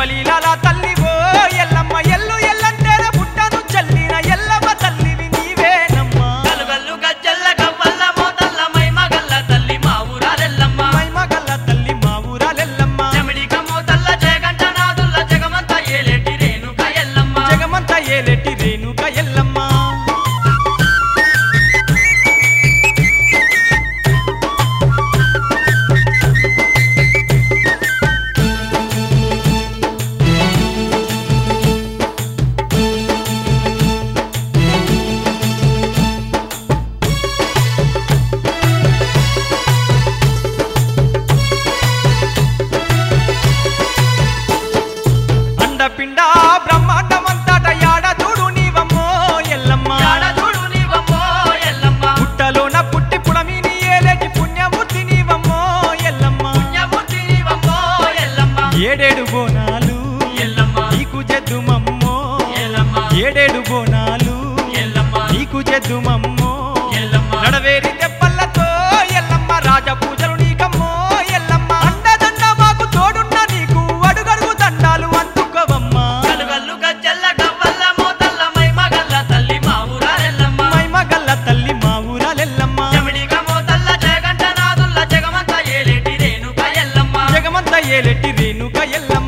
శివలీలాల తల్లివో ఎల్లమ్మ ఎల్లు ఎల్లంటేనే పుట్టను చల్లిన ఎల్లమ్మ తల్లివి నీవేనమ్మా గల్లు గజ్జల్ల గవ్వల్ల మోతల్ల మైమగల్ల తల్లి మా ఊరాలెల్లమ్మ మైమగల్ల తల్లి మా ఊరాలెల్లమ్మ చెమిడిక మోతల్ల జగంట నాదుల్ల జగమంత ఏలేటి రేణుక ఎల్లమ్మ జగమంత ఏలేటి రేణుక ఎల్లమ్మ పిండ బ్రహ్మాండమంతట యాడ చూడు నీవమ్మో ఎల్లమ్మ యాడ చూడు నీవమ్మో ఎల్లమ్మ పుట్టలోన పుట్టి పుడమిని ఏలేటి పుణ్యమూర్తి నీవమ్మో ఎల్లమ్మ పుణ్యమూర్తి నీవమ్మో ఎల్లమ్మ ఏడేడు బోనాలు ఎల్లమ్మ నీకు జద్దుమమ్మో ఎల్లమ్మ ఏడేడు బోనాలు ఎల్లమ్మ నీకు జద్దుమమ్మో ఎల్లమ్మ నడవేరి దెబ్బలతో ఎల్లమ్మ రాజ పూజలు నీకమ్మో ఎల్లమ్మ అండదండ మాకు తోడున్న నీకు అడుగడుగు దండాలు అందుకోవమ్మా గల్లు గజ్జల్ల గవ్వల్ల మోతల్ల మైమగల్ల తల్లి మా ఊరాలెల్లమ్మ మైమగల్ల తల్లి మా ఊరాలెల్లమ్మ చెమిడిక మోతల్ల జగంట నాదుల్ల జగమంత ఏలేటి రేణుక ఎల్లమ్మ జగమంత ఏలేటి రేణుక ఎల్లమ్మ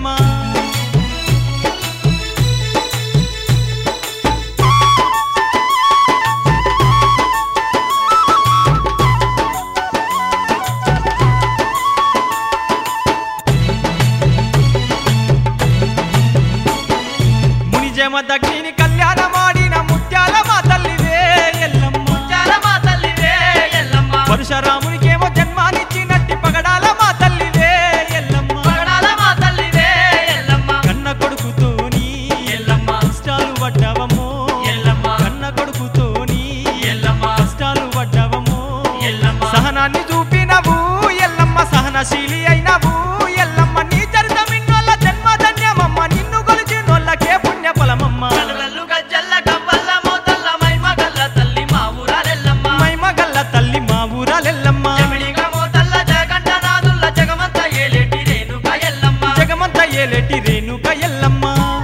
మునిజమ దగ్గిని కళ్యాణమాడిన ముత్యాల మా తల్లివే ఎల్లమ్మ చాల మా తల్లివే ఎల్లమ్మ పరశురామునికేమో జన్మానిచ్చినట్టి పగడాల మా తల్లివే ఎల్లమ్మ పగడాల మా తల్లివే ఎల్లమ్మ కన్న కొడుకుతోని ఎల్లమ్మ కష్టాలు పడ్డవమ్మో ఎల్లమ్మ కన్న కొడుకుతోని ఎల్లమ్మ కష్టాలు పడ్డవమ్మో ఎల్లమ్మ సహనాన్ని చూపినవు ఎల్లమ్మ సహనశీలి అయినవు ఎల్లమ్మ నీ చరితమిన్నోళ్ళ జన్మధన్యమమ్మ నిన్ను కొలిచినోళ్ళకే పుణ్య ఫలమమ్మ గల్లు గజ్జల్ల గవ్వల్ల మోతల్ల మైమగల్ల తల్లి మా ఊరాలెల్లమ్మ మైమగల్ల తల్లి మా ఊరాలెల్లమ్మ చెమిడిక మోతల్ల జగంట నాదుల్ల జగమంత ఏలేటి రేణుక ఎల్లమ్మ జగమంత ఏలేటి రేణుక ఎల్లమ్మ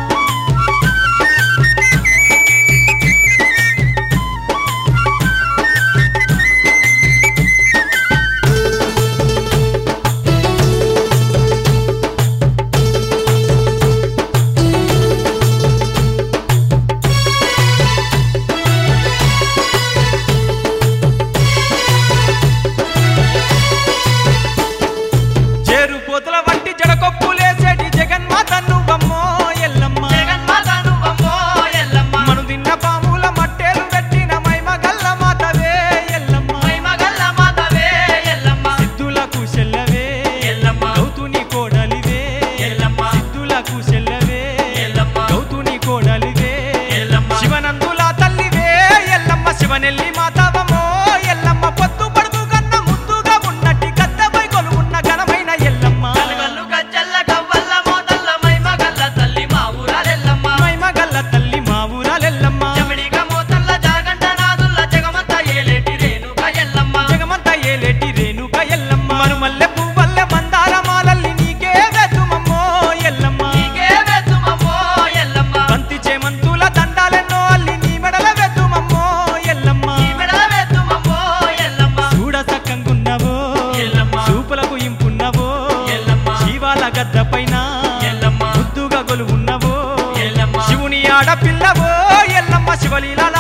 చేరుపోతుల వంటి జడకొప్పులేసేటి జగన్మాత నువ్వమ్మో ఎల్లమ్మ జగన్మాత నువ్వమ్మో ఎల్లమ్మ మను తిన్న పాముల మట్టేలు పెట్టిన మైమగల్ల మాతవే ఎల్లమ్మ మైమగల్ల మాతవే ఎల్లమ్మ సిద్ధులకు చెల్లవే ఎల్లమ్మ గౌతుని కోడలివే ఎల్లమ్మ సిద్ధులకు చెల్లవే ఎల్లమ్మ గౌతుని కోడలివే ఎల్లమ్మ శివనందుల తల్లివే ఎల్లమ్మ శివనెల్లి మాతవమో ఎల్లమ్మ పొత్తు పడుతు కన్న ముద్దుగా ఉన్నట్టి గద్దపై కొలువున్న ఘనమైన ఎల్లమ్మ గల్లు గజ్జల్ల గవ్వల్ల మోతల్ల మైమగల్ల తల్లి మా ఊరాలెల్లమ్మ మైమగల్ల తల్లి మా ఊరాలెల్లమ్మ చెమిడిక మోతల్ల జగంట నాదుల్ల జగమంత ఏలేటి రేణుక ఎల్లమ్మ జగమంత ఏలేటి రేణుక ఎల్లమ్మ మరుమల్లె పువ్వల్లె మందార మాలల్లి నీకే వెతుమమ్మో ఎల్లమ్మ నీకే వెతుమమ్మో ఎల్లమ్మ బంతి చేమంతుల దండాలెన్నో అల్లి నీ మెడల వెతుమమ్మో ఎల్లమ్మ నీ మెడల వెతుమమ్మో ఎల్లమ్మ చూడ సక్కంగున్నవో ఎల్లమ్మ చూపులకు ఇంపున్నవో ఎల్లమ్మ శివాల గద్ద పైన ఎల్లమ్మ ముద్దుగా గొలువున్నవో ఎల్లమ్మ శివుని ఆడపిల్లవో ఎల్లమ్మ శివలీలాల